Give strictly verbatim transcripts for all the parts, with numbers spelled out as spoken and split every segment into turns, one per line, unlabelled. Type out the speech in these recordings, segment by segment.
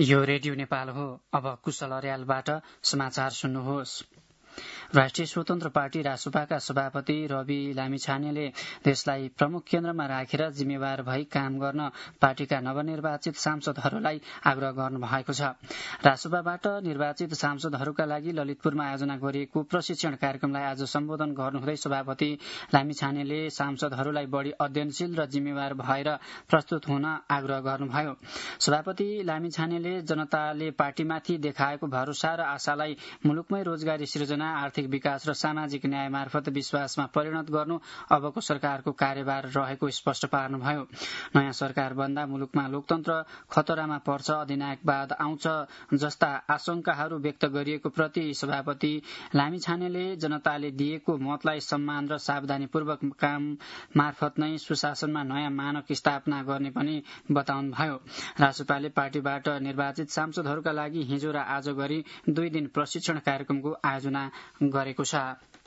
यो रेडियो नेपाल हो। अब कुशल अर्यालबाट समाचार सुन्नुहोस्। राष्ट्रिय स्वतन्त्र पार्टी रासुपाका सभापति रवि लामिछानेले देशलाई प्रमुख केन्द्रमा राखेर जिम्मेवार भई काम गर्न पार्टीका नवनिर्वाचित सांसदहरूलाई आग्रह गर्नु भएको छ। रासुपाबाट निर्वाचित सांसदहरूका लागि ललितपुरमा आयोजना गरिएको प्रशिक्षण कार्यक्रमलाई आज सम्बोधन गर्नुहुँदै सभापति लामिछानेले सांसदहरूलाई बढ़ी अध्ययनशील र जिम्मेवार भएर प्रस्तुत हुन आग्रह गर्नुभयो। सभापति लामिछानेले जनताले पार्टीमाथि देखाएको भरोसा र आशालाई मुलुकमै रोजगारी सृजना, आर्थिक विकास र सामाजिक न्याय मार्फत विश्वासमा परिणत गर्नु अबको सरकारको कार्यभार रहेको स्पष्ट पार्नुभयो। नयाँ सरकार बन्दा मुलुकमा लोकतन्त्र खतरामा पर्छ, अधिनायकवाद आउँछ जस्ता आशंकाहरू व्यक्त गरिएको प्रति सभापति लामिछानेले जनताले दिएको मतलाई सम्मान र सावधानीपूर्वक काम मार्फत नै सुशासनमा नयाँ मानक स्थापना गर्ने पनि बताउनुभयो। रासुपाले पार्टीबाट निर्वाचित सांसदहरूका लागि हिजो र आज गरी दुई दिन प्रशिक्षण कार्यक्रमको आयोजना गरेको छ।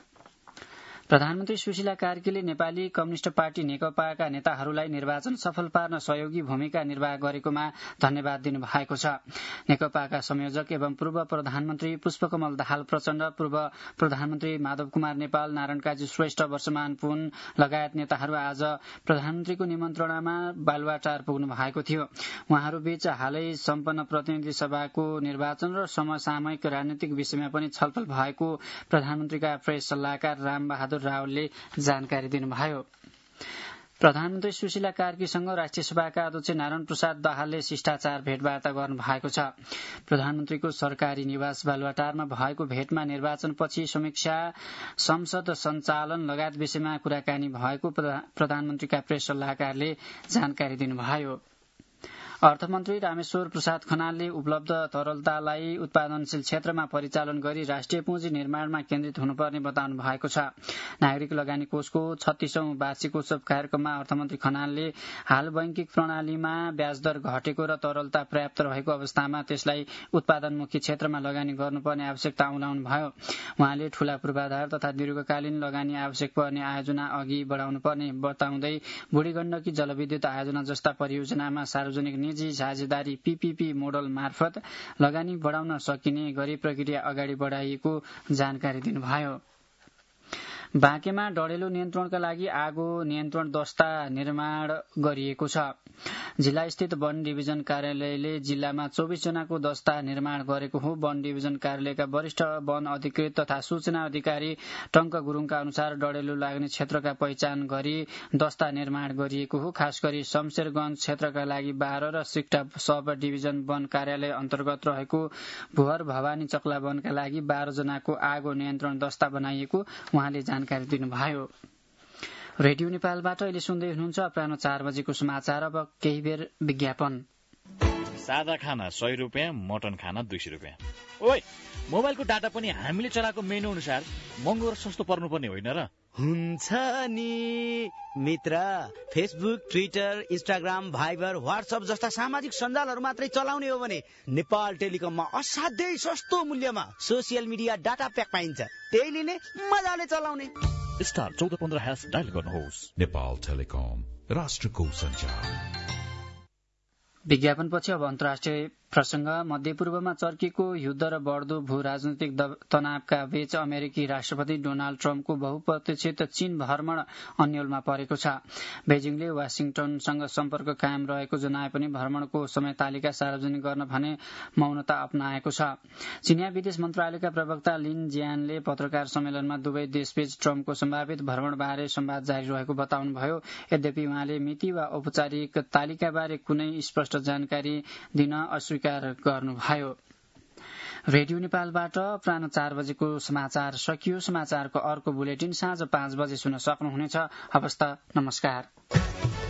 प्रधानमन्त्री सुशीला कार्कीले नेपाली कम्युनिष्ट पार्टी नेकपाका नेताहरूलाई निर्वाचन सफल पार्न सहयोगी भूमिका निर्वाह गरेकोमा धन्यवाद दिनुभएको छ। नेकपाका संयोजक एवं पूर्व प्रधानमन्त्री पुष्पकमल दाहाल प्रचण्ड, पूर्व प्रधानमन्त्री माधव कुमार नेपाल, नारायण काजी श्रेष्ठ, वर्षमान पुन लगायत नेताहरू आज प्रधानमन्त्रीको निमन्त्रणामा बालुवाटार पुग्नु भएको थियो। उहाँहरूबीच हालै सम्पन्न प्रतिनिधि सभाको निर्वाचन र समसामयिक राजनीतिक विषयमा पनि छलफल भएको प्रधानमन्त्रीका प्रेस सल्लाहकार रामबहादुर रावलले जानकारी दिनुभयो। प्रधानमन्त्री सुशीला कार्कीसँग राष्ट्रिय सभाका अध्यक्ष नारायण प्रसाद दाहालले शिष्टाचार भेटवार्ता गर्नु भएको छ। प्रधानमन्त्रीको सरकारी निवास बालुवाटारमा भएको भेटमा निर्वाचनपछि समीक्षा, संसद सञ्चालन लगायत विषयमा कुराकानी भएको प्रधानमन्त्रीका प्रेस सल्लाहकारले जानकारी दिनुभयो। अर्थमन्त्री रामेश्वर प्रसाद खनालले उपलब्ध तरलतालाई उत्पादनशील क्षेत्रमा परिचालन गरी राष्ट्रिय पुँजी निर्माणमा केन्द्रित हुनुपर्ने बताउनु भएको छ। नागरिक लगानी कोषको छत्तीसौं वार्षिकोत्सव कार्यक्रममा अर्थमन्त्री खनालले हाल बैंकिक प्रणालीमा ब्याजदर घटेको र तरलता पर्याप्त रहेको अवस्थामा त्यसलाई उत्पादनमुखी क्षेत्रमा लगानी गर्नुपर्ने आवश्यकता उलाउनु भयो। उहाँले ठूला पूर्वाधार तथा दीर्घकालीन लगानी आवश्यक पर्ने आयोजना अघि बढाउनुपर्ने बताउँदै बुढी गण्डकी जलविद्युत आयोजना जस्ता परियोजनामा सार्वजनिक निजी साझेदारी पीपीपी मोडल मार्फत लगानी बढाउन सकिने गरी प्रक्रिया अगाडि बढाइएको जानकारी दिनुभयो। बाँकेमा डढेलो नियन्त्रणका लागि आगो नियन्त्रण दस्ता निर्माण गरिएको छ। जिल्ला स्थित वन डिभिजन कार्यालयले जिल्लामा चौबिस जनाको दस्ता निर्माण गरेको हो। वन डिभिजन कार्यालयका वरिष्ठ वन अधिकृत तथा सूचना अधिकारी टंक गुरूङका अनुसार डढेलो लाग्ने क्षेत्रका पहिचान गरी दस्ता निर्माण गरिएको हो। खास गरी शमशेरगंज क्षेत्रका लागि बाह्र र सिक्टा सब डिभिजन वन कार्यालय अन्तर्गत रहेको भुहर भवानी चक्ला वनका लागि बाह्र जनाको आगो नियन्त्रण दस्ता बनाइएको उहाँले जानकारी दिनुभयो। रेडियो नेपालबाट अहिले सुन्दै हुनुहुन्छ अपराह्न चार बजेको समाचार। अब केही बेर विज्ञापन।
सादा खाना सय रुपियाँ, मटन खाना दुई सय रुपियाँ। ओइ, मोबाइलको डाटा पनि हामीले चलाएको मेनु अनुसार महँगो र सस्तो पर्नुपर्ने होइन र?
हुन्छ नि मित्र, Facebook, Twitter, Instagram, Viber, WhatsApp जस्ता सामाजिक सञ्जालहरू मात्रै चलाउने हो भने नेपाल टेलिकममा असाध्यै सस्तो मूल्यमा सोसियल मिडिया डाटा प्याक पाइन्छ। त्यही लिने, मजाले चलाउने।
स्टार चौध पन्ध्र ह्यास डायल गर्नुहोस्।
नेपाल टेलिकम, राष्ट्रको सञ्चार।
विज्ञापनपछि अब अन्तर्राष्ट्रिय प्रसंग। मध्यपूर्वमा चर्केको युद्ध र बढ्दो भू राजनैतिक तनावका बीच अमेरिकी राष्ट्रपति डोनाल्ड ट्रम्पको बहुप्रतीक्षित चीन भ्रमण अन्यलमा परेको छ। बेजिङले वाशिङटनसँग सम्पर्क कायम रहेको जनाए पनि भ्रमणको समय तालिका सार्वजनिक गर्न भने मौनता अपनाएको छ। चीनिया विदेश मन्त्रालयका प्रवक्ता लिन जियानले पत्रकार सम्मेलनमा दुवै देशबीच ट्रम्पको सम्भावित भ्रमणबारे संवाद जारी रहेको बताउनुभयो। यद्यपि उहाँले मिति वा औपचारिक तालिकाबारे कुनै स्पष्ट जानकारी दिन अस्वीकार गर्नुभयो। रेडियो नेपालबाट अपराह्न चार बजेको समाचार सकियो। समाचारको अर्को बुलेटिन साँझ पाँच बजे सुन्न सक्नुहुनेछ। हवस् त, नमस्कार।